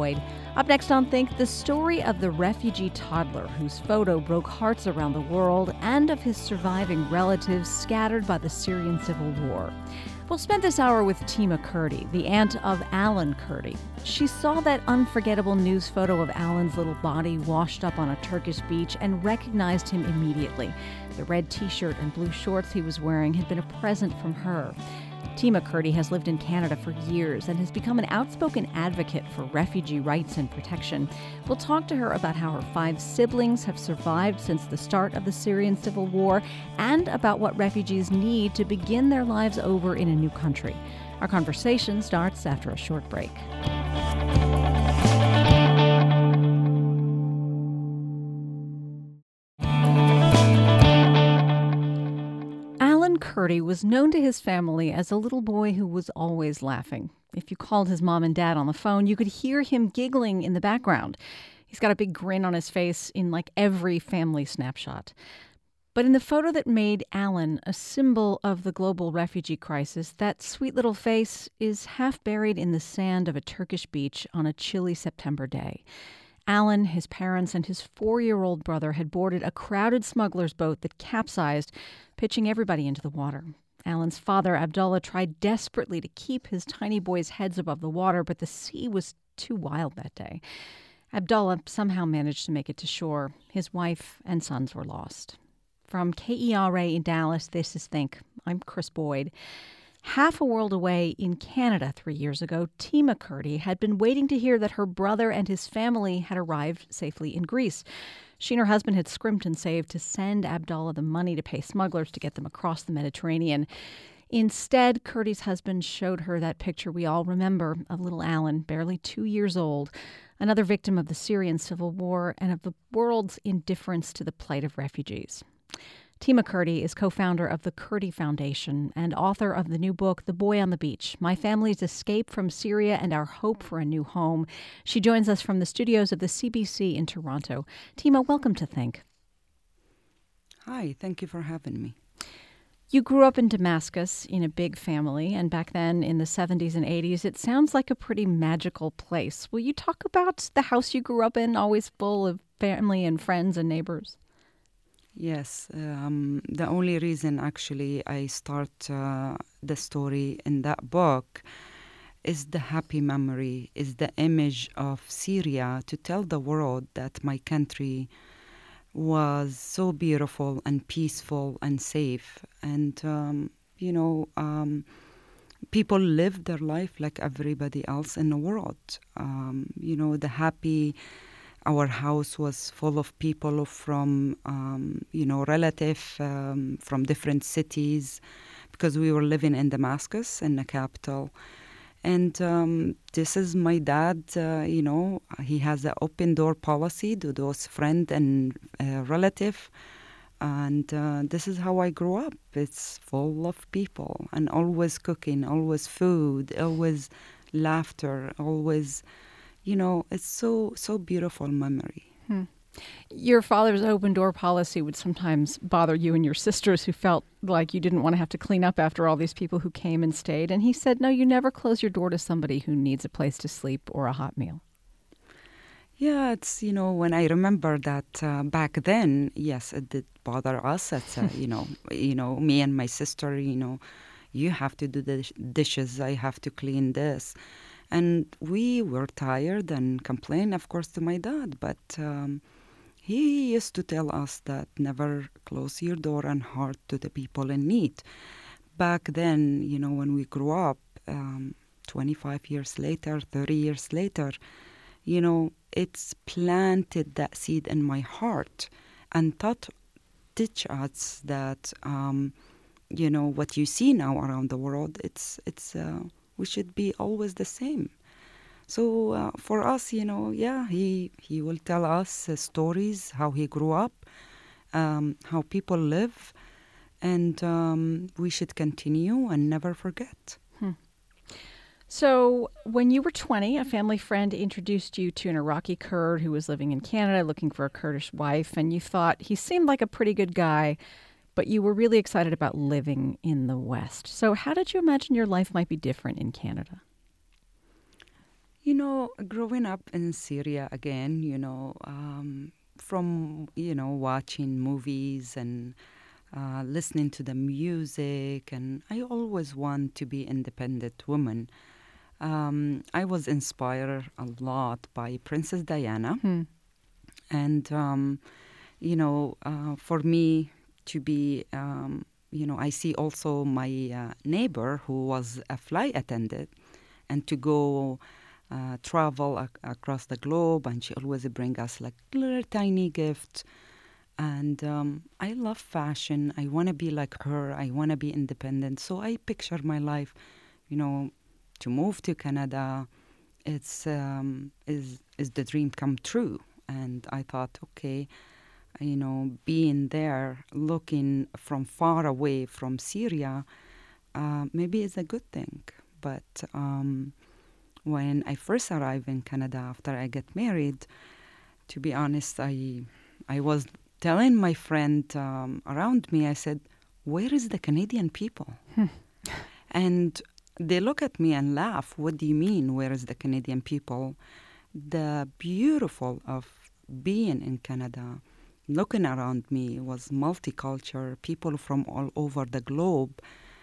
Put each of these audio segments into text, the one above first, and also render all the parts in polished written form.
Boyd. Up next on Think, the story of the refugee toddler whose photo broke hearts around the world and of his surviving relatives scattered by the Syrian civil war. We'll spend this hour with Tima Kurdi, the aunt of Alan Kurdi. She saw that unforgettable news photo of Alan's little body washed up on a Turkish beach and recognized him immediately. The red t-shirt and blue shorts he was wearing had been a present from her. Tima Kurdi has lived in Canada for years and has become an outspoken advocate for refugee rights and protection. We'll talk to her about how her 5 siblings have survived since the start of the Syrian civil war and about what refugees need to begin their lives over in a new country. Our conversation starts after a short break. Alan Kurdi was known to his family as a little boy who was always laughing. If you called his mom and dad on the phone, you could hear him giggling in the background. He's got a big grin on his face in like every family snapshot. But in the photo that made Alan a symbol of the global refugee crisis, that sweet little face is half buried in the sand of a Turkish beach on a chilly September day. Alan, his parents, and his 4-year-old brother had boarded a crowded smuggler's boat that capsized, pitching everybody into the water. Alan's father, Abdullah, tried desperately to keep his tiny boys' heads above the water, but the sea was too wild that day. Abdullah somehow managed to make it to shore. His wife and sons were lost. From KERA in Dallas, this is Think. I'm Chris Boyd. Half a world away in Canada 3 years ago, Tima Kurdi had been waiting to hear that her brother and his family had arrived safely in Greece. She and her husband had scrimped and saved to send Abdullah the money to pay smugglers to get them across the Mediterranean. Instead, Kurdi's husband showed her that picture we all remember of little Alan, barely 2 years old, another victim of the Syrian civil war and of the world's indifference to the plight of refugees. Tima Kurdi is co-founder of the Kurdi Foundation and author of the new book, The Boy on the Beach, My Family's Escape from Syria and Our Hope for a New Home. She joins us from the studios of the CBC in Toronto. Tima, welcome to Think. Hi, thank you for having me. You grew up in Damascus in a big family, and back then in the 70s and 80s, it sounds like a pretty magical place. Will you talk about the house you grew up in, always full of family and friends and neighbors? Yes, the only reason actually I start the story in that book is the happy memory, is the image of Syria to tell the world that my country was so beautiful and peaceful and safe. And, people lived their life like everybody else in the world. The happy... Our house was full of people from, relative from different cities because we were living in Damascus, in the capital. And this is my dad, he has an open door policy to those friends and relative. And this is how I grew up. It's full of people and always cooking, always food, always laughter, always... it's so beautiful memory. Your father's open door policy would sometimes bother you and your sisters who felt like you didn't want to have to clean up after all these people who came and stayed. And he said, no, you never close your door to somebody who needs a place to sleep or a hot meal. Yeah, it's, when I remember that back then, yes, it did bother us. It's, me and my sister, you have to do the dishes, I have to clean this. And we were tired and complained, of course, to my dad. But he used to tell us that never close your door and heart to the people in need. Back then, when we grew up, 25 years later, 30 years later, it's planted that seed in my heart and teach us that, what you see now around the world, it's we should be always the same. So for us, he will tell us stories, how he grew up, how people live, and we should continue and never forget. So when you were 20, a family friend introduced you to an Iraqi Kurd who was living in Canada looking for a Kurdish wife, and you thought he seemed like a pretty good guy, but you were really excited about living in the West. So how did you imagine your life might be different in Canada? Growing up in Syria again, from, watching movies and listening to the music, and I always want to be independent woman. I was inspired a lot by Princess Diana, Hmm. and for me to be, I see also my neighbor who was a flight attendant, and to go travel across the globe, and she always bring us like little tiny gifts. And I love fashion. I want to be like her. I want to be independent. So I picture my life, you know, to move to Canada. It's is the dream come true. And I thought, okay, being there, looking from far away from Syria, maybe it's a good thing. But when I first arrived in Canada after I get married, to be honest, I was telling my friend around me, I said, "Where is the Canadian people?" And they look at me and laugh. What do you mean, where is the Canadian people? The beautiful of being in Canada, looking around me, was multicultural, people from all over the globe,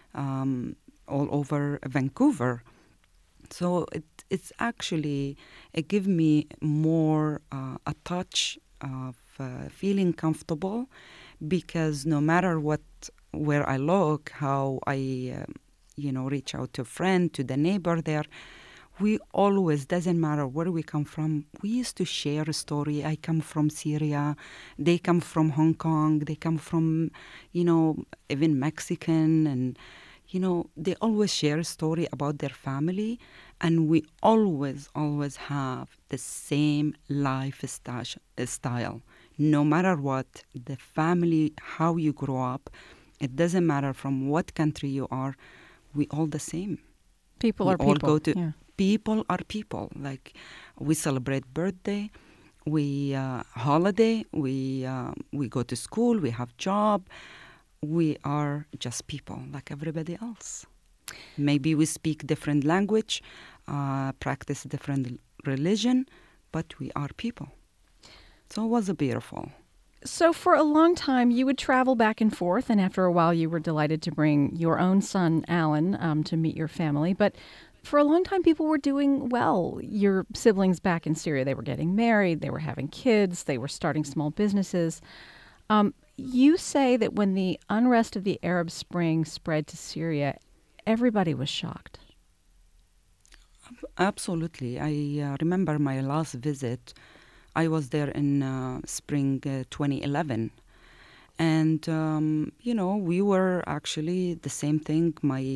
all over Vancouver. So it's actually, it gives me more a touch of feeling comfortable, because no matter what, where I look, how I, reach out to a friend, to the neighbor there, we always, doesn't matter where we come from, we used to share a story. I come from Syria, they come from Hong Kong, they come from, even Mexican, and they always share a story about their family, and we always have the same style. No matter what, the family, how you grow up, it doesn't matter from what country you are, we all the same. People We are all people. go to, Yeah. people are people. Like, we celebrate birthday, we holiday, we go to school, we have job. We are just people like everybody else. Maybe we speak different language, practice different religion, but we are people. So it was beautiful. So for a long time, you would travel back and forth, and after a while, you were delighted to bring your own son, Alan, to meet your family. But for a long time, people were doing well. Your siblings back in Syria, they were getting married, they were having kids, they were starting small businesses. You say that when the unrest of the Arab Spring spread to Syria, everybody was shocked. Absolutely. I remember my last visit. I was there in spring 2011. And, we were actually the same thing.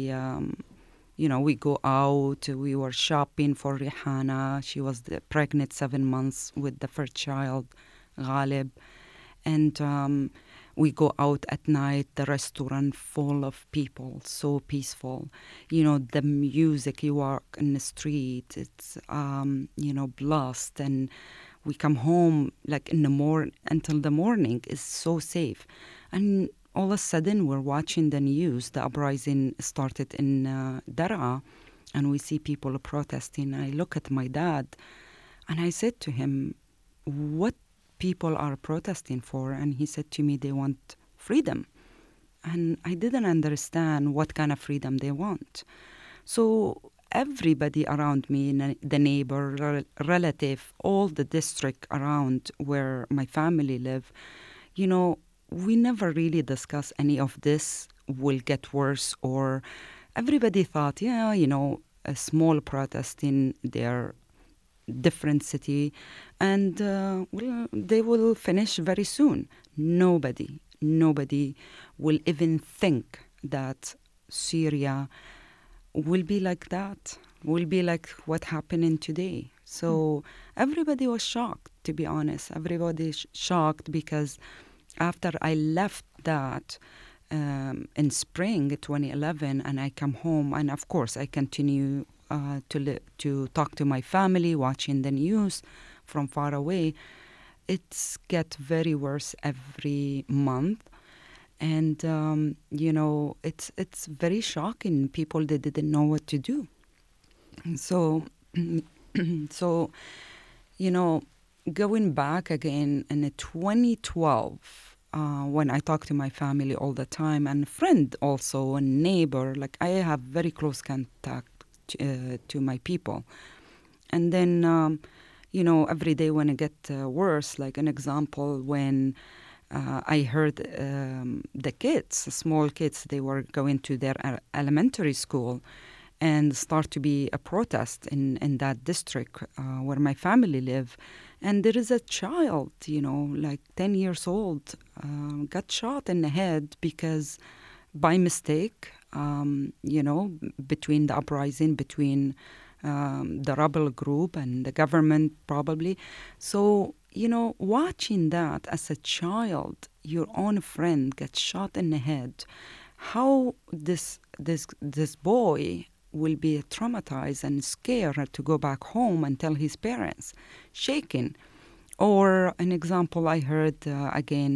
We go out, we were shopping for Rihanna. She was pregnant 7 months with the first child, Ghalib. And we go out at night, the restaurant full of people, so peaceful. The music, you walk in the street, it's, blast. And we come home like in the until the morning is so safe. And all of a sudden we're watching the news, the uprising started in Daraa, and we see people protesting. I look at my dad and I said to him, what people are protesting for? And he said to me, they want freedom. And I didn't understand what kind of freedom they want. So everybody around me, the neighbor, relative, all the district around where my family live, we never really discuss any of this will get worse, or everybody thought, a small protest in their different city, and they will finish very soon. Nobody will even think that Syria will be like that, will be like what happening today. So everybody was shocked, to be honest. Everybody shocked, because after I left that in spring 2011, and I come home, and of course I continue to talk to my family, watching the news from far away. It's get very worse every month. And, it's very shocking. People, they didn't know what to do. So So, you know, going back again in 2012, when I talk to my family all the time, and friend also, a neighbor, like I have very close contact to my people. And then, every day when it get worse, like an example, when I heard the kids, small kids, they were going to their elementary school and start to be a protest in that district where my family live. And there is a child, like 10 years old, got shot in the head because by mistake, between the uprising, between the rebel group and the government probably. So, watching that as a child, your own friend gets shot in the head, how this boy will be traumatized and scared to go back home and tell his parents, shaking. Or an example I heard again,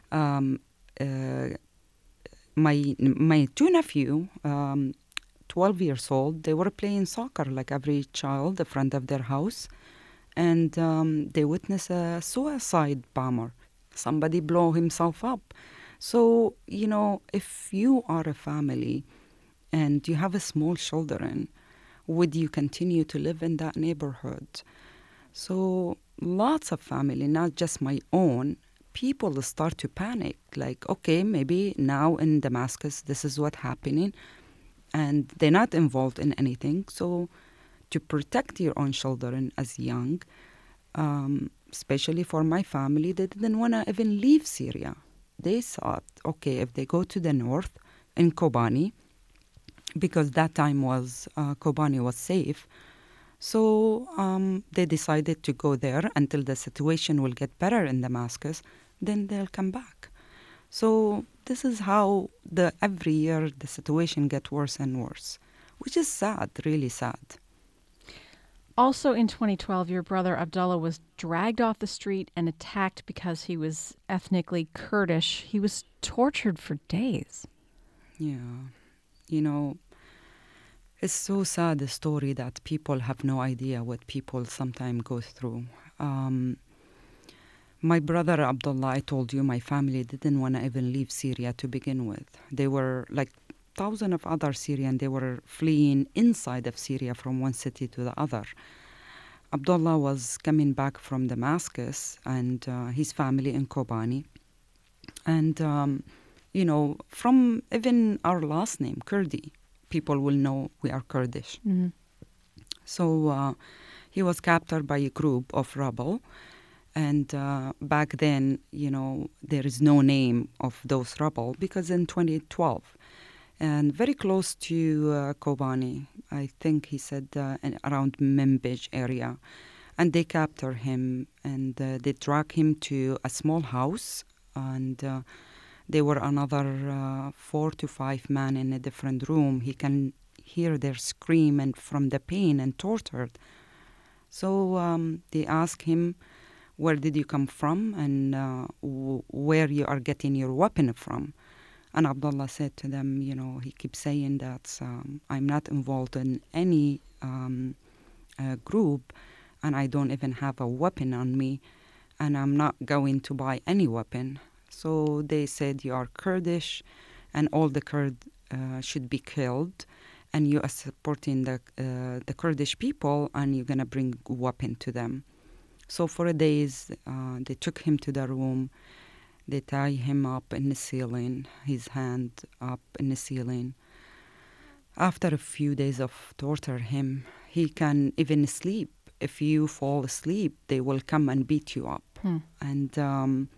my two nephew, 12 years old, they were playing soccer like every child in front of their house, and they witnessed a suicide bomber. Somebody blow himself up. So, if you are a family and you have a small children, would you continue to live in that neighborhood? So lots of family, not just my own, people start to panic. Like, okay, maybe now in Damascus, this is what's happening, and they're not involved in anything. So to protect your own children as young, especially for my family, they didn't want to even leave Syria. They thought, okay, if they go to the north in Kobani, because that time was Kobani was safe, so they decided to go there until the situation will get better in Damascus, then they'll come back. So this is how every year the situation gets worse and worse, which is sad, really sad. Also in 2012, your brother Abdullah was dragged off the street and attacked because he was ethnically Kurdish. He was tortured for days. Yeah. It's so sad, the story that people have no idea what people sometimes go through. My brother Abdullah, I told you, my family didn't want to even leave Syria to begin with. They were like thousands of other Syrians, they were fleeing inside of Syria from one city to the other. Abdullah was coming back from Damascus and his family in Kobani. And, from even our last name, Kurdi, people will know we are Kurdish. Mm-hmm. So he was captured by a group of rebel. And back then, there is no name of those rebel because in 2012, and very close to Kobani, I think he said around Manbij area. And they captured him and they dragged him to a small house. And there were another 4 to 5 men in a different room. He can hear their scream and from the pain and tortured. So they asked him, where did you come from and where you are getting your weapon from? And Abdullah said to them, he keeps saying that I'm not involved in any group and I don't even have a weapon on me and I'm not going to buy any weapon. So they said you are Kurdish and all the Kurds should be killed and you are supporting the Kurdish people and you're going to bring a weapon to them. So for days, they took him to the room. They tie him up in the ceiling, his hand up in the ceiling. After a few days of torture him, he can even sleep. If you fall asleep, they will come and beat you up. And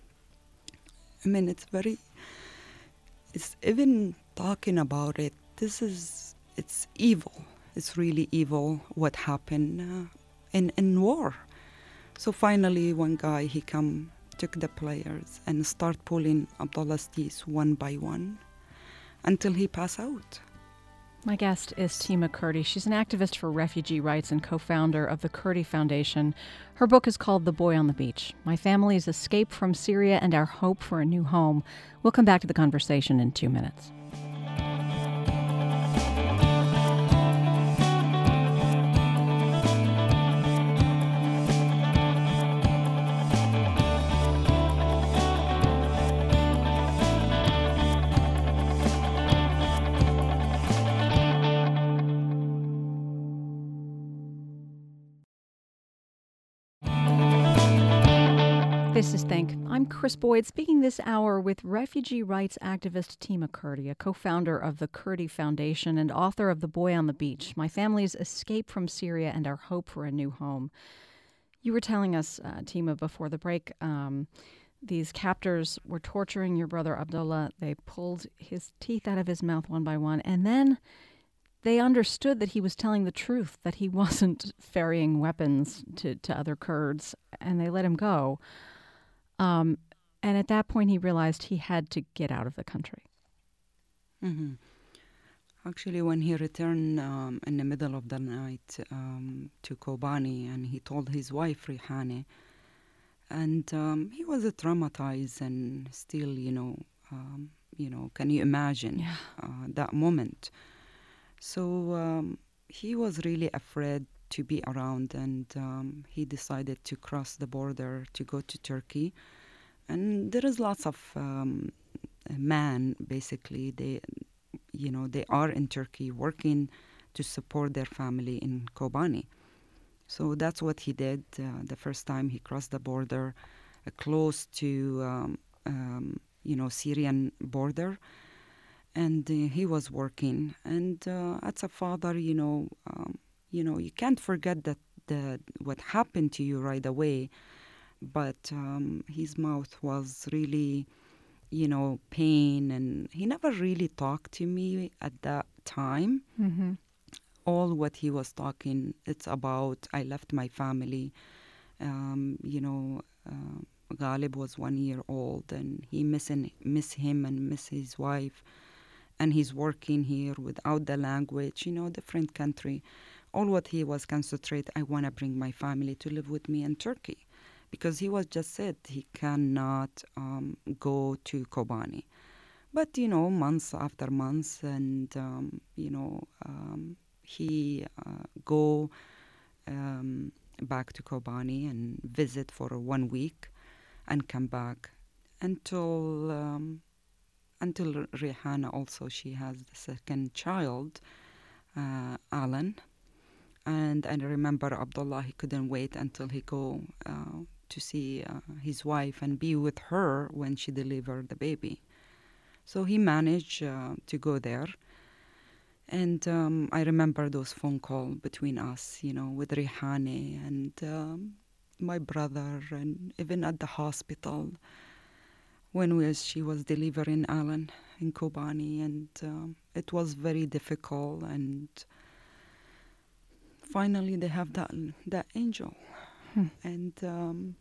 it's even talking about it, it's evil. It's really evil what happened in war. So finally, one guy, he took the pliers and start pulling Abdullah's teeth one by one until he passed out. My guest is Tima Kurdi. She's an activist for refugee rights and co-founder of the Kurdi Foundation. Her book is called The Boy on the Beach, My Family's Escape from Syria and Our Hope for a New Home. We'll come back to the conversation in 2 minutes. This is Think. I'm Chris Boyd, speaking this hour with refugee rights activist Tima Kurdi, a co-founder of the Kurdi Foundation and author of The Boy on the Beach, My Family's Escape from Syria and Our Hope for a New Home. You were telling us, Tima, before the break, these captors were torturing your brother Abdullah. They pulled his teeth out of his mouth one by one, and then they understood that he was telling the truth, that he wasn't ferrying weapons to other Kurds, and they let him go. And at that point, he realized he had to get out of the country. Mm-hmm. Actually, when he returned in the middle of the night to Kobani, and he told his wife, Rihane, and he was traumatized and still, can you imagine that moment? So he was really afraid to be around, and he decided to cross the border to go to Turkey. And there is lots of men, basically, they are in Turkey working to support their family in Kobani. So that's what he did the first time he crossed the border, close to Syrian border. And he was working, and as a father, you can't forget that what happened to you right away. But his mouth was really, pain, and he never really talked to me at that time. Mm-hmm. All what he was talking, it's about I left my family. Ghalib was 1 year old, and he miss him and miss his wife. And he's working here without the language, different country. All what he was concentrate, I want to bring my family to live with me in Turkey. Because he was just said he cannot go to Kobani. But, months after months, and, he go back to Kobani and visit for 1 week and come back until Rihanna also, she has the second child, Alan. And I remember Abdullah, he couldn't wait until he go to see his wife and be with her when she delivered the baby. So he managed to go there. And I remember those phone calls between us, with Rihane and my brother, and even at the hospital when she was delivering Alan in Kobani. And it was very difficult. And finally they have that angel. And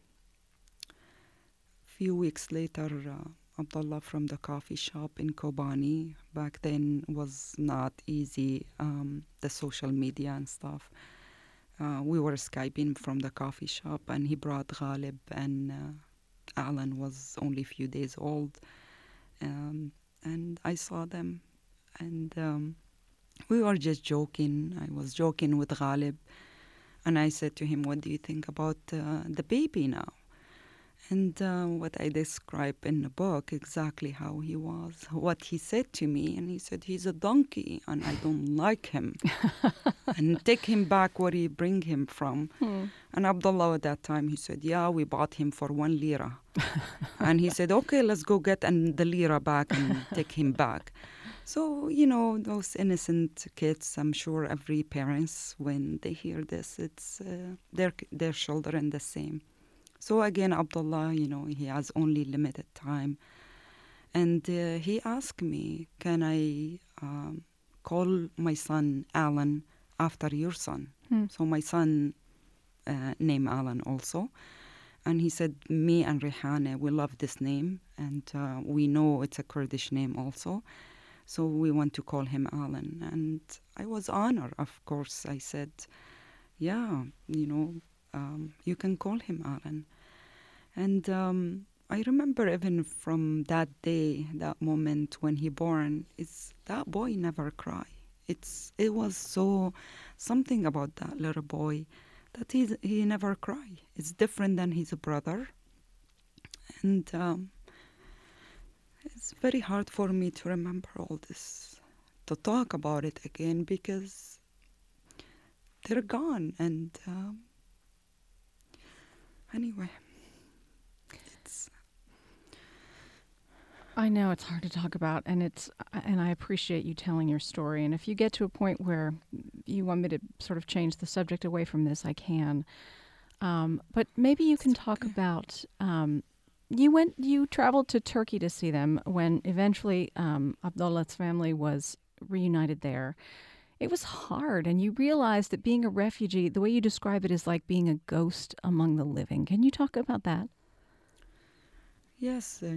few weeks later, Abdullah from the coffee shop in Kobani, back then was not easy, the social media and stuff. We were Skyping from the coffee shop, and he brought Ghalib, and Alan was only a few days old. And I saw them, and we were just joking. I was joking with Ghalib, and I said to him, what do you think about the baby now? And what I describe in the book, exactly how he was, what he said to me. And he said, he's a donkey, and I don't like him. And take him back where you bring him from. And Abdullah at that time, he said, yeah, we bought him for 1 lira. And he said, okay, let's go get the lira back and take him back. So, those innocent kids, I'm sure every parents, when they hear this, it's their children the same. So again, Abdullah, he has only limited time. And he asked me, can I call my son Alan after your son? So my son named Alan also. And he said, me and Rihane, we love this name. And we know it's a Kurdish name also. So we want to call him Alan. And I was honored, of course. I said, yeah, you can call him Alan. And I remember even from that day, that moment when he born, that boy never cry. It was so something about that little boy that he never cry. It's different than his brother. And it's very hard for me to remember all this, to talk about it again, because they're gone. And anyway, I know it's hard to talk about, and I appreciate you telling your story. And if you get to a point where you want me to sort of change the subject away from this, I can. But maybe you can talk Okay. about you traveled to Turkey to see them when eventually Abdullah's family was reunited there. It was hard, and you realized that being a refugee, the way you describe it, is like being a ghost among the living. Can you talk about that? Yes,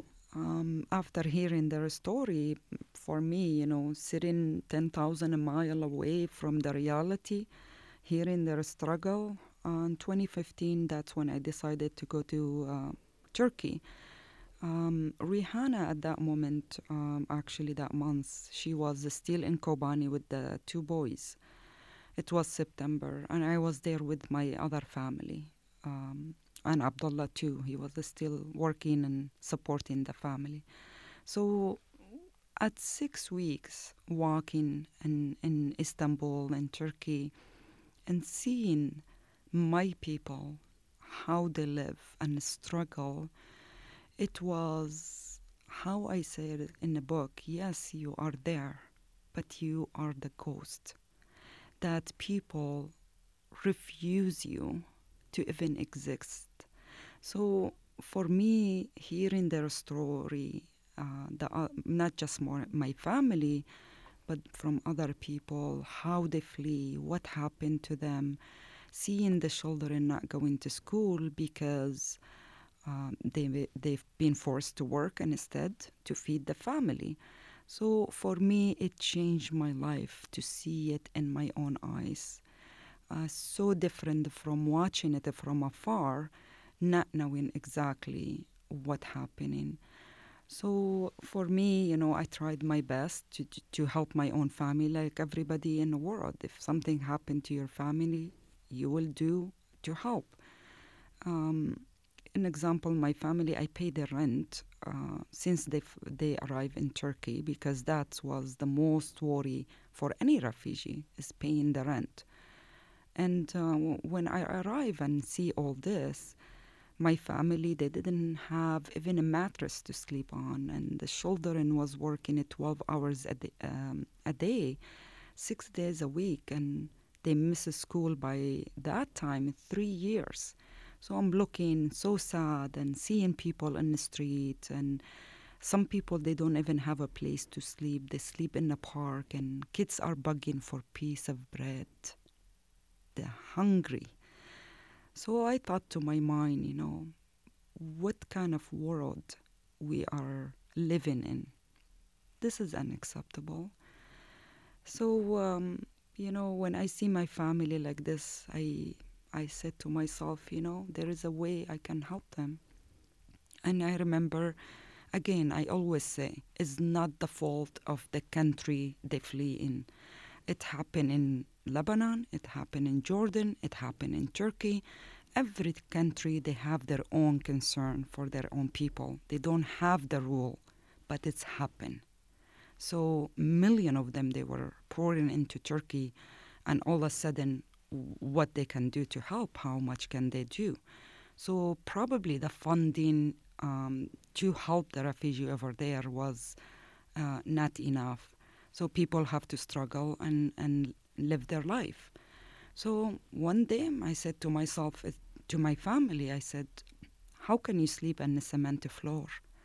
after hearing their story, for me, sitting 10,000 a mile away from the reality, hearing their struggle, in 2015, that's when I decided to go to Turkey. Rihanna at that moment, actually that month, she was still in Kobani with the two boys. It was September, and I was there with my other family. And Abdullah too. He was still working and supporting the family. So at 6 weeks walking in Istanbul and Turkey and seeing my people, how they live and struggle, it was how I said it in the book. Yes, you are there, but you are the ghost. That people refuse you to even exist. So for me, hearing their story, not just my family, but from other people, how they flee, what happened to them, seeing the children not going to school because they've been forced to work instead to feed the family. So for me, it changed my life to see it in my own eyes. So different from watching it from afar, not knowing exactly what happening. So for me, I tried my best to help my own family like everybody in the world. If something happened to your family, you will do to help. Um, an example, my family, I pay the rent since they arrive in Turkey because that was the most worry for any refugee is paying the rent. And when I arrive and see all this, my family, they didn't have even a mattress to sleep on, and the children was working at 12 hours a day, 6 days a week, and they miss school by that time 3 years. So I'm looking so sad and seeing people in the street, and some people they don't even have a place to sleep. They sleep in the park, and kids are begging for piece of bread. They're hungry. So I thought to my mind, what kind of world we are living in. This is unacceptable. So, when I see my family like this, I said to myself, there is a way I can help them. And I remember, again, I always say, it's not the fault of the country they flee in. It happened in Lebanon, it happened in Jordan, it happened in Turkey. Every country, they have their own concern for their own people. They don't have the rule, but it's happened. So million of them, they were pouring into Turkey, and all of a sudden, what they can do to help, how much can they do? So probably the funding to help the refugee over there was not enough. So people have to struggle and live their life. So one day I said to myself, to my family, I said, how can you sleep on the cement floor?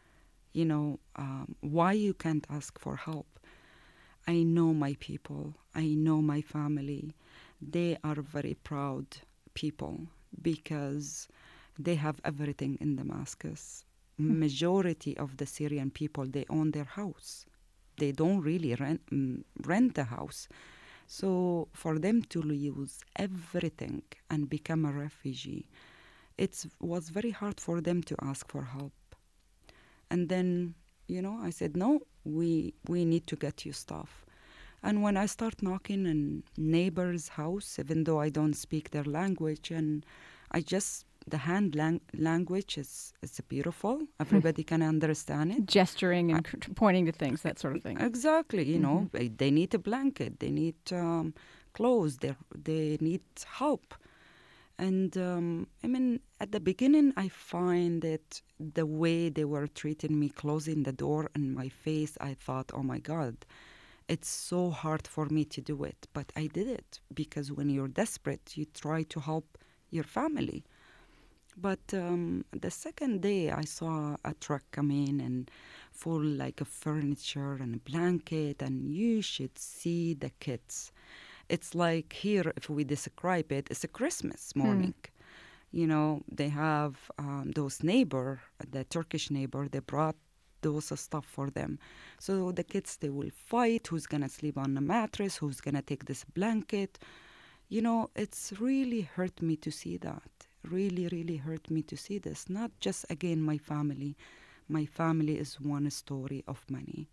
Why you can't ask for help? I know my people. I know my family. They are very proud people because they have everything in Damascus. Majority of the Syrian people, they own their house. They don't really rent a house. So for them to lose everything and become a refugee, it was very hard for them to ask for help. And then, I said, no, we need to get you stuff. And when I start knocking in neighbors' house, even though I don't speak their language, and the hand language is beautiful. Everybody can understand it. Gesturing and pointing to things, that sort of thing. Exactly. They need a blanket. They need clothes. They need help. And I mean, at the beginning, I find it the way they were treating me, closing the door in my face. I thought, oh my God, it's so hard for me to do it. But I did it because when you're desperate, you try to help your family. But the second day, I saw a truck come in and full like of furniture and a blanket, and you should see the kids. It's like here, if we describe it, it's a Christmas morning. You know, they have those neighbor, the Turkish neighbor, they brought those stuff for them. So the kids, they will fight who's going to sleep on the mattress, who's going to take this blanket. You know, it's really hurt me to see that. Really, really hurt me to see this. Not just, again, my family. My family is one story of many.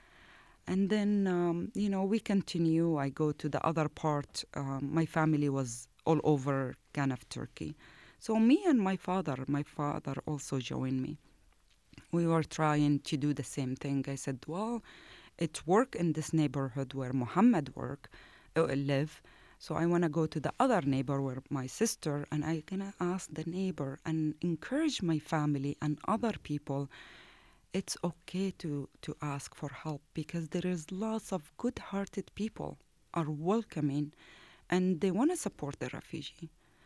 And then, you know, we continue. I go to the other part. My family was all over kind of Turkey. So me and my father also joined me. We were trying to do the same thing. I said, well, it worked in this neighborhood where Muhammad live. So I want to go to the other neighbor where my sister, and I gonna ask the neighbor and encourage my family and other people. It's okay to ask for help because there is lots of good-hearted people are welcoming and they want to support the refugee.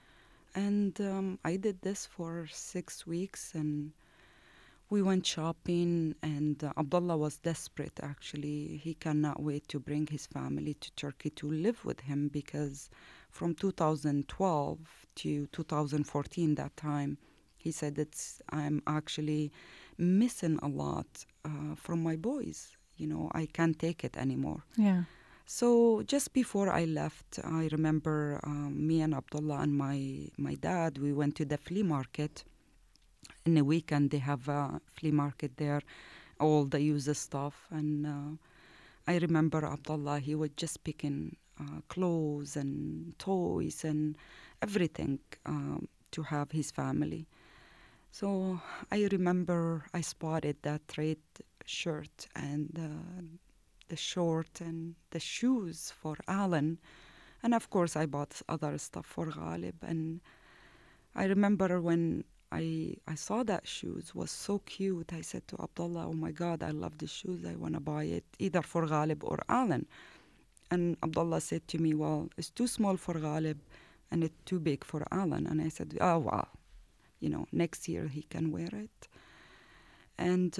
And I did this for 6 weeks, and we went shopping, and Abdullah was desperate, actually. He cannot wait to bring his family to Turkey to live with him because from 2012 to 2014, that time, he said, I'm actually missing a lot from my boys. You know, I can't take it anymore. Yeah. So just before I left, I remember me and Abdullah and my dad, we went to the flea market. In the weekend, they have a flea market there, all the used stuff. And I remember Abdullah, he was just picking clothes and toys and everything to have his family. So I remember I spotted that red shirt and the short and the shoes for Alan. And of course, I bought other stuff for Ghalib. And I remember when I saw that shoes was so cute. I said to Abdullah, oh my God, I love the shoes. I want to buy it either for Ghalib or Alan. And Abdullah said to me, well, it's too small for Ghalib and it's too big for Alan. And I said, oh, wow. You know, next year he can wear it. And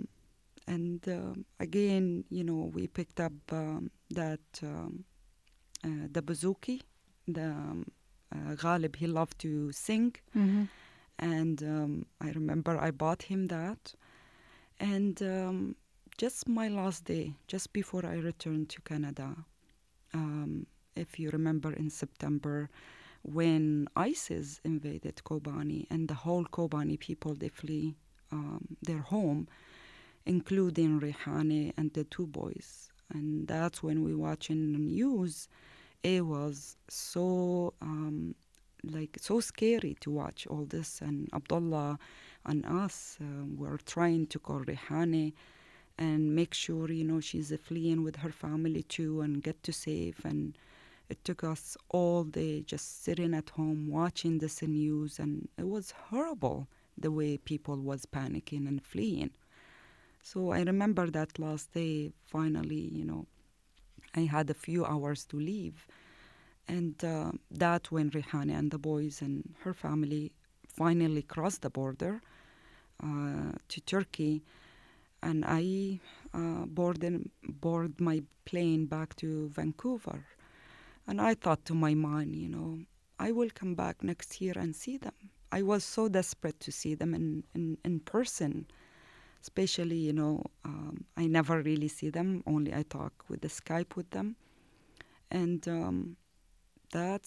again, you know, we picked up the bouzouki. Ghalib, he loved to sing. Mm-hmm. And I remember I bought him that. And just my last day, just before I returned to Canada, if you remember in September, when ISIS invaded Kobani and the whole Kobani people, they flee their home, including Rehane and the two boys. And that's when we watching the news. It was so so scary to watch all this. And Abdullah and us were trying to call Rehane and make sure, you know, she's fleeing with her family too and get to safe. And it took us all day just sitting at home watching this news, and it was horrible the way people was panicking and fleeing. So I remember that last day, finally, you know, I had a few hours to leave. And that when Rehane and the boys and her family finally crossed the border to Turkey, and I board my plane back to Vancouver. And I thought to my mind, you know, I will come back next year and see them. I was so desperate to see them in person, especially, you know, I never really see them, only I talk with the Skype with them. And that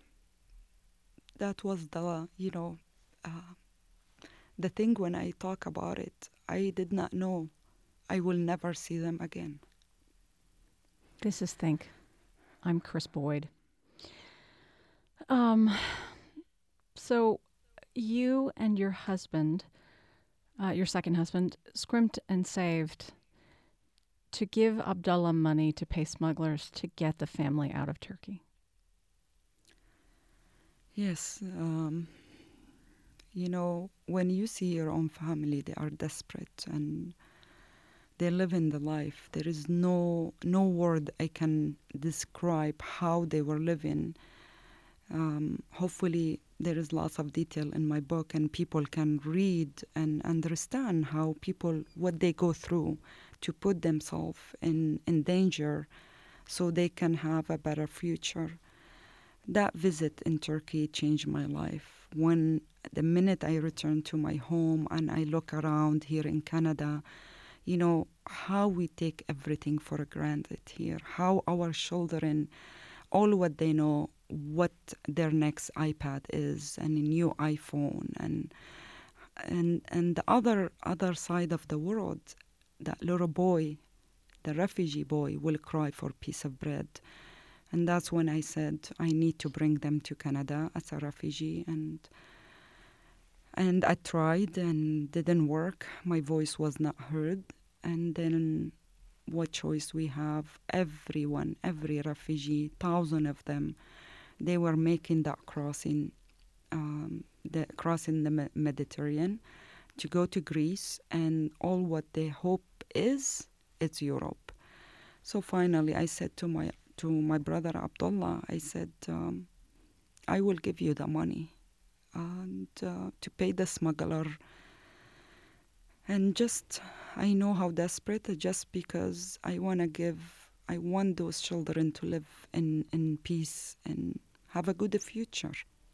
was the, you know, the thing when I talk about it, I did not know I will never see them again. This is Think. I'm Kris Boyd. So you and your husband, your second husband, scrimped and saved to give Abdullah money to pay smugglers to get the family out of Turkey. Yes. When you see your own family, they are desperate and they live in the life. There is no word I can describe how they were living. Hopefully, there is lots of detail in my book, and people can read and understand how people what they go through to put themselves in danger, so they can have a better future. That visit in Turkey changed my life. When the minute I returned to my home and I look around here in Canada, how we take everything for granted here, how our children, all what they know, what their next iPad is and a new iPhone, and the other side of the world, that little boy, the refugee boy, will cry for a piece of bread. And that's when I said I need to bring them to Canada as a refugee, and I tried and didn't work. My voice was not heard. And then what choice we have? Everyone, every refugee, thousands of them, they were making that crossing, the Mediterranean to go to Greece, and all what they hope is it's Europe. So finally, I said to my brother Abdullah, I said, I will give you the money and to pay the smuggler. And just, I know how desperate, just because I want those children to live in peace and have a good future.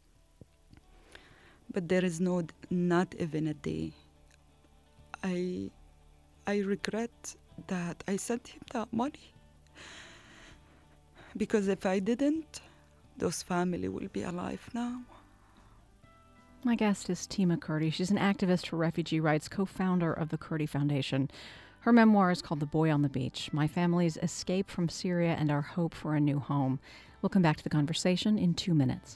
But there is not even a day. I regret that I sent him that money. Because if I didn't, those family will be alive now. My guest is Tima Kurdi. She's an activist for refugee rights, co-founder of the Kurdi Foundation. Her memoir is called The Boy on the Beach, My Family's Escape from Syria and Our Hope for a New Home. We'll come back to the conversation in 2 minutes.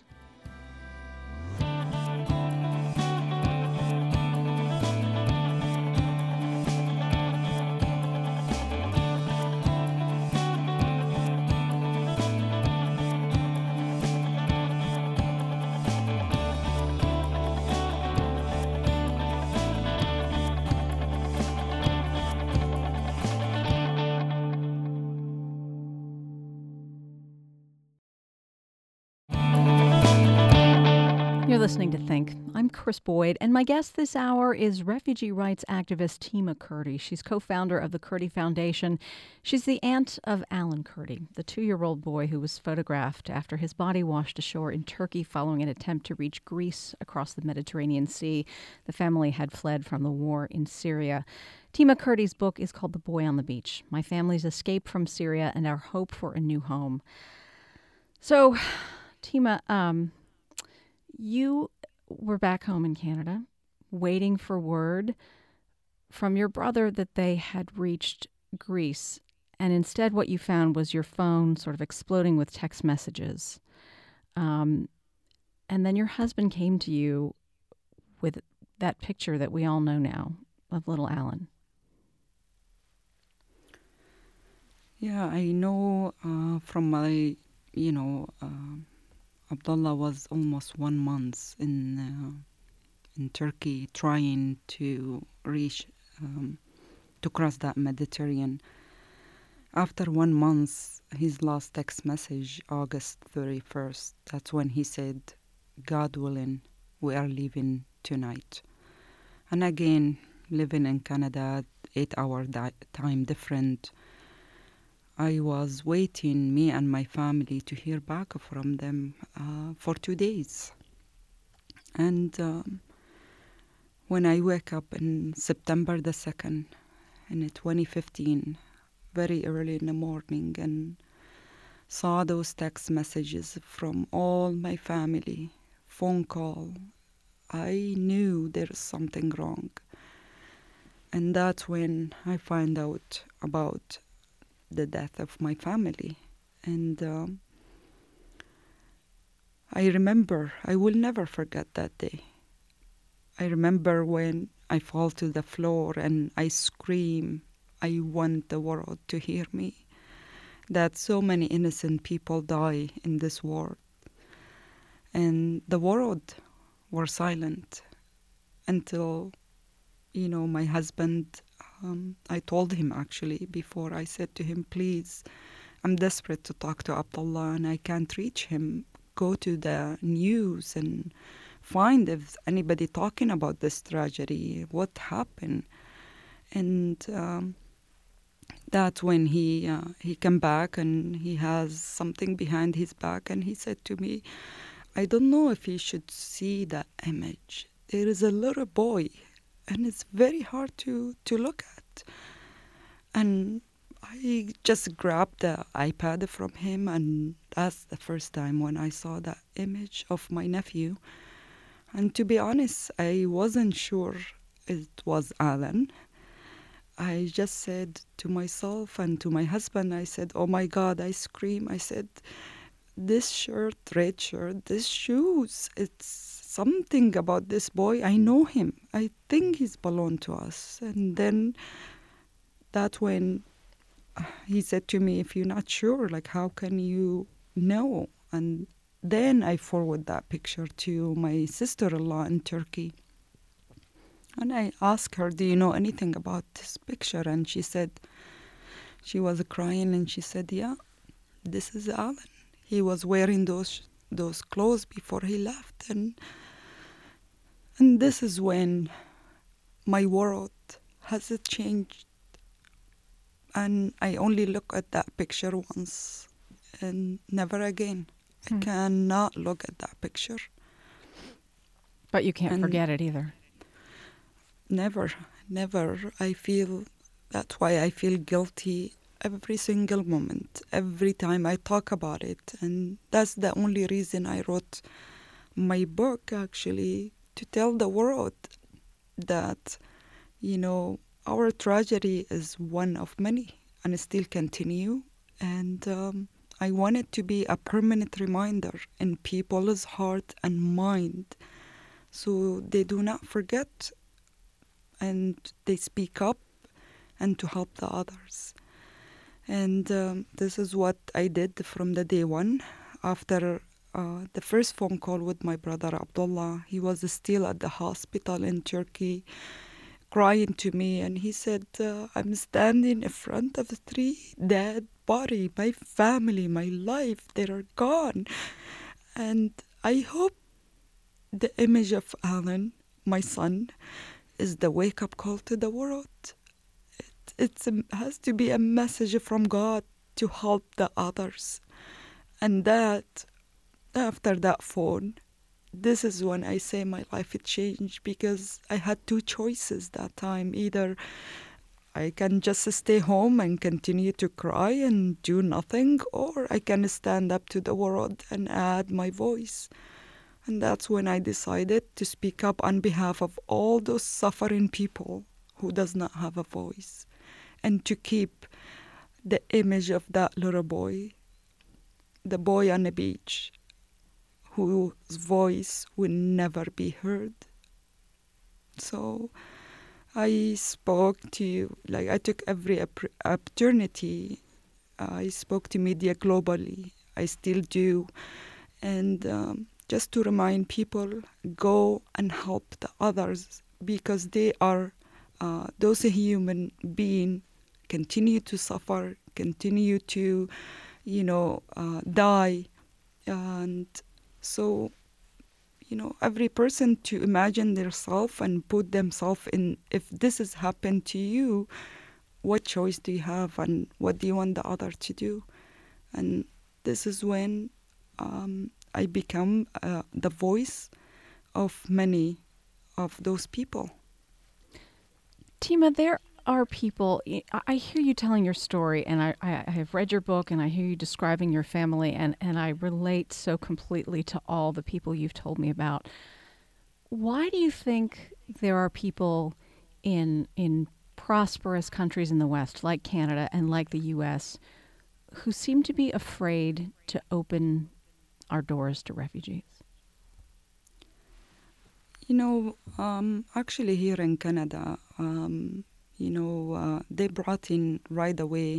You're listening to Think. I'm Chris Boyd, and my guest this hour is refugee rights activist Tima Kurdi. She's co-founder of the Kurdi Foundation. She's the aunt of Alan Kurdi, the 2-year-old boy who was photographed after his body washed ashore in Turkey following an attempt to reach Greece across the Mediterranean Sea. The family had fled from the war in Syria. Tima Kurdi's book is called The Boy on the Beach, My Family's Escape from Syria and Our Hope for a New Home. So, Tima, you were back home in Canada, waiting for word from your brother that they had reached Greece, and instead what you found was your phone sort of exploding with text messages. And then your husband came to you with that picture that we all know now of little Alan. Yeah, I know from my, Abdullah was almost 1 month in Turkey trying to reach, to cross that Mediterranean. After 1 month, his last text message, August 31st, that's when he said, God willing, we are leaving tonight. And again, living in Canada, 8-hour time different, I was waiting, me and my family, to hear back from them for 2 days. And when I wake up in September the 2nd, in 2015, very early in the morning, and saw those text messages from all my family, phone call, I knew there is something wrong. And that's when I find out about the death of my family. And I remember, I will never forget that day. I remember when I fall to the floor and I scream, I want the world to hear me, that so many innocent people die in this war. and the world were silent until, my husband, I told him actually before, I said to him, please, I'm desperate to talk to Abdullah and I can't reach him. Go to the news and find if anybody talking about this tragedy, what happened. And that's when he came back and he has something behind his back and he said to me, I don't know if you should see that image. There is a little boy and it's very hard to look at. And I just grabbed the iPad from him, and that's the first time when I saw that image of my nephew. And to be honest, I wasn't sure it was Alan. I just said to myself and to my husband, I said, oh my God, I screamed. I said, this shirt, red shirt, this shoes, it's something about this boy. I know him. I think he's belonged to us. And then that's when he said to me, if you're not sure, like, how can you know? And then I forward that picture to my sister-in-law in Turkey. And I asked her, do you know anything about this picture? And she said, she was crying and she said, yeah, this is Alan. He was wearing those clothes before he left. And this is when my world has changed. And I only look at that picture once and never again. I cannot look at that picture. But you can't forget it either. Never. I feel, that's why I feel guilty every single moment, every time I talk about it. And that's the only reason I wrote my book, actually, to tell the world that, our tragedy is one of many and still continue. And I want it to be a permanent reminder in people's heart and mind so they do not forget and they speak up and to help the others. And this is what I did from the day one. After the first phone call with my brother Abdullah, he was still at the hospital in Turkey, crying to me, and he said, I'm standing in front of 3 dead bodies, my family, my life, they are gone. And I hope the image of Alan, my son, is the wake-up call to the world. It has to be a message from God to help the others. And that, after that phone, this is when I say my life had changed, because I had 2 choices that time. Either I can just stay home and continue to cry and do nothing, or I can stand up to the world and add my voice. And that's when I decided to speak up on behalf of all those suffering people who does not have a voice, and to keep the image of that little boy, the boy on the beach, whose voice will never be heard. So I spoke to, I took every opportunity. I spoke to media globally. I still do. And just to remind people, go and help the others, because they are, those human beings continue to suffer, continue to, die. And so, every person to imagine themselves and put themselves in, if this has happened to you, what choice do you have and what do you want the other to do? And this is when I become the voice of many of those people. Tima, there are people, I hear you telling your story, and I have read your book, and I hear you describing your family, and I relate so completely to all the people you've told me about. Why do you think there are people in prosperous countries in the West, like Canada and like the U.S., who seem to be afraid to open our doors to refugees? Actually here in Canada, they brought in right away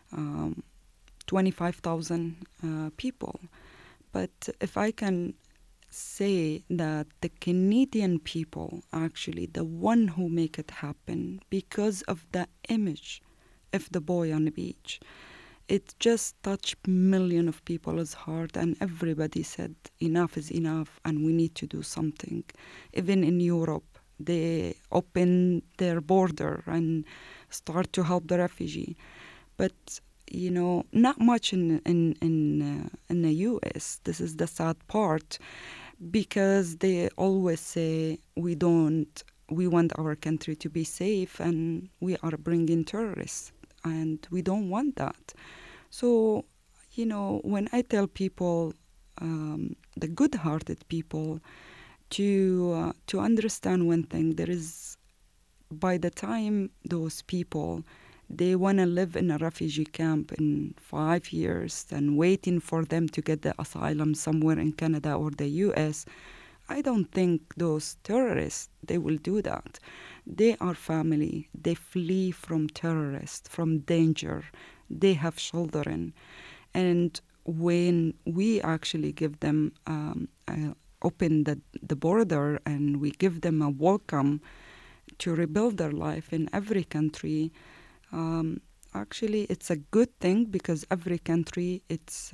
25,000 people. But if I can say that the Canadian people actually the one who make it happen because of the image of the boy on the beach. It just touched million of people's heart, and everybody said enough is enough and we need to do something. Even in Europe, they open their border and start to help the refugee. But not much in the U.S. This is the sad part, because they always say we want our country to be safe, and we are bringing terrorists, and we don't want that. So, when I tell people, the good-hearted people, to understand one thing, there is, by the time those people, they want to live in a refugee camp in 5 years and waiting for them to get the asylum somewhere in Canada or the US, I don't think those terrorists, they will do that. They are family. They flee from terrorists, from danger. They have children. And when we actually give them, open the border, and we give them a welcome to rebuild their life in every country, actually it's a good thing, because every country, it's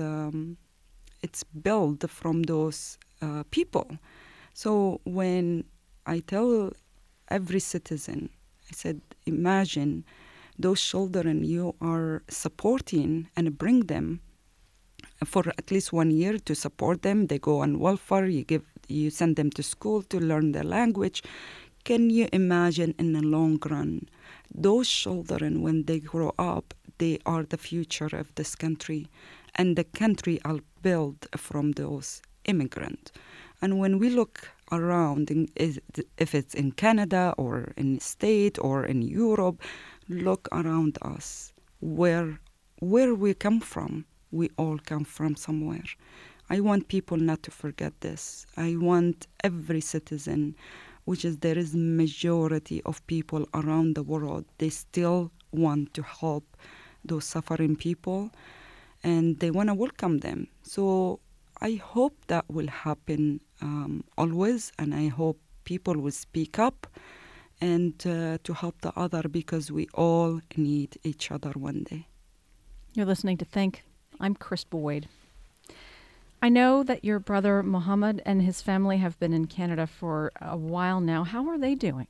built from those people. So when I tell every citizen, I said, imagine those children you are supporting, and bring them for at least 1 year to support them. They go on welfare, you send them to school to learn the language. Can you imagine in the long run, those children, when they grow up, they are the future of this country, and the country are built from those immigrants. And when we look around, if it's in Canada or in the States or in Europe, look around us, where we come from. We all come from somewhere. I want people not to forget this. I want every citizen, which is there is majority of people around the world, they still want to help those suffering people, and they want to welcome them. So I hope that will happen always, and I hope people will speak up and to help the other, because we all need each other one day. You're listening to Think. I'm Chris Boyd. I know that your brother Mohammed and his family have been in Canada for a while now. How are they doing?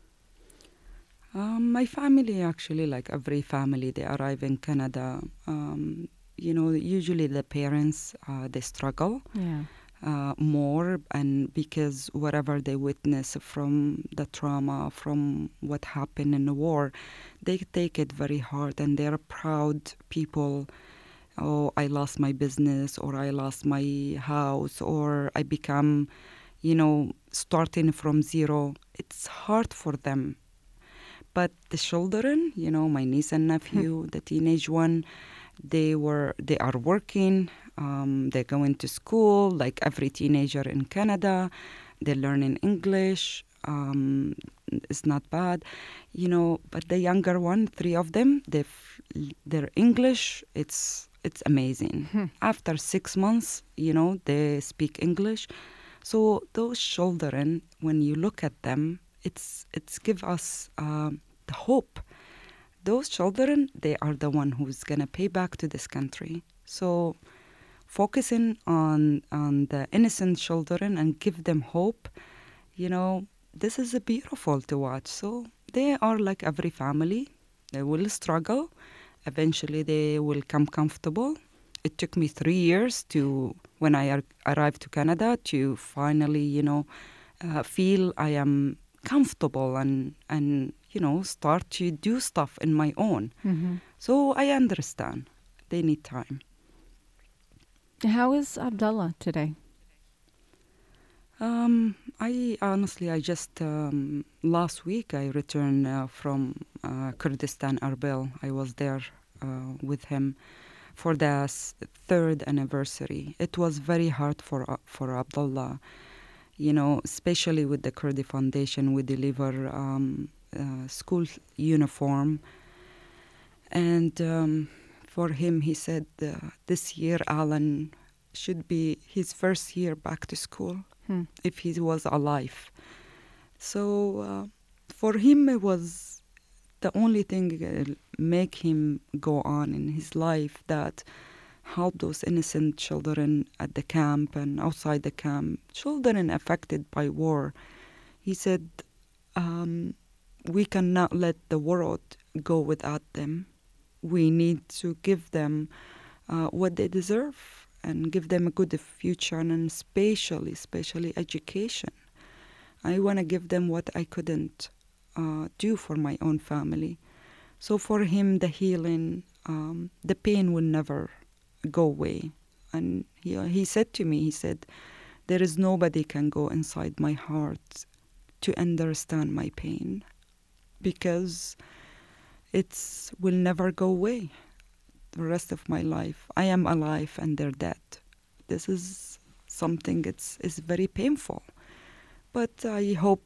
My family, actually, like every family, they arrive in Canada. Usually the parents, they struggle more, and because whatever they witness from the trauma, from what happened in the war, they take it very hard, and they're proud people. Oh, I lost my business, or I lost my house, or I become, starting from zero. It's hard for them. But the children, my niece and nephew, the teenage one, they are working. They're going to school like every teenager in Canada. They're learning English. It's not bad, But the younger one, 3 of them, their English, it's amazing. After 6 months, they speak English. So those children, when you look at them, it's give us the hope. Those children, they are the one who's gonna pay back to this country. So focusing on the innocent children and give them hope, this is beautiful to watch. So they are like every family. They will struggle. Eventually, they will come comfortable. It took me 3 years when I arrived to Canada, to finally, feel I am comfortable and start to do stuff in my own. Mm-hmm. So I understand. They need time. How is Abdullah today? I just last week I returned from Kurdistan, Erbil. I was there with him for the 3rd anniversary. It was very hard for Abdullah, especially with the Kurdi Foundation. We deliver school uniform, and for him, he said this year, Alan, should be his first year back to school. if he was alive. So for him, it was the only thing make him go on in his life, that help those innocent children at the camp and outside the camp, children affected by war. He said, we cannot let the world go without them. We need to give them what they deserve and give them a good future, and especially education. I want to give them what I couldn't do for my own family. So for him, the healing, the pain will never go away. And he said to me, he said, there is nobody can go inside my heart to understand my pain, because it will never go away the rest of my life. I am alive and they're dead. This is something, it's very painful. But I hope,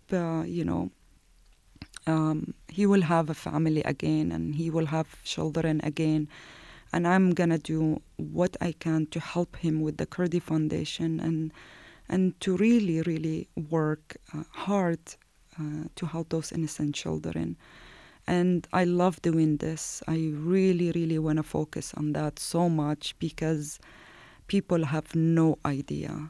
he will have a family again, and he will have children again. And I'm going to do what I can to help him with the Kurdi Foundation, and to really, really work hard to help those innocent children. And I love doing this. I really, really want to focus on that so much, because people have no idea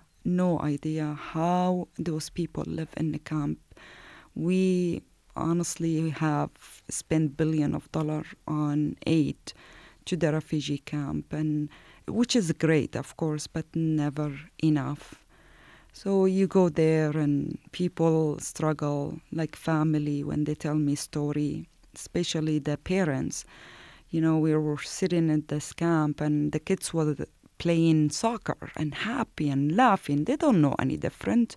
how those people live in the camp. We honestly have spent billions of dollars on aid to the refugee camp, and which is great, of course, but never enough. So you go there and people struggle like family when they tell me story, especially the parents. We were sitting at this camp and the kids were playing soccer and happy and laughing. They don't know any different.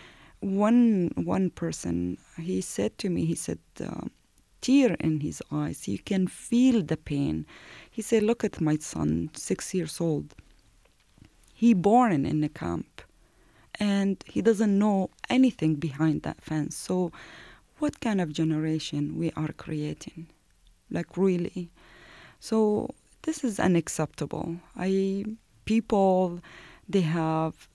One person, he said to me, he said, tear in his eyes. You can feel the pain. He said, look at my son, 6 years old. He born in the camp, and he doesn't know anything behind that fence. So what kind of generation we are creating? Like, really? So this is unacceptable. People, they have,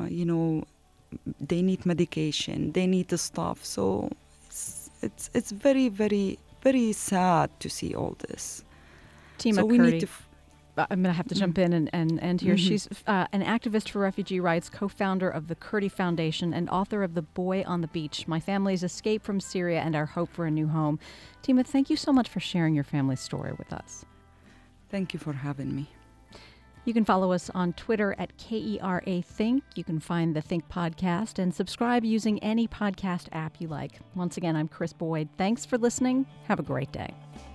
they need medication, they need the stuff. So it's very, very, very sad to see all this. Tima so we Kurdi. need to I'm going to have to jump in and end here. She's an activist for refugee rights, co-founder of the Kurdi Foundation, and author of The Boy on the Beach, My Family's Escape from Syria and Our Hope for a New Home. Tima, thank you so much for sharing your family's story with us. Thank you for having me. You can follow us on Twitter at KERA Think. You can find the Think podcast and subscribe using any podcast app you like. Once again, I'm Chris Boyd. Thanks for listening. Have a great day.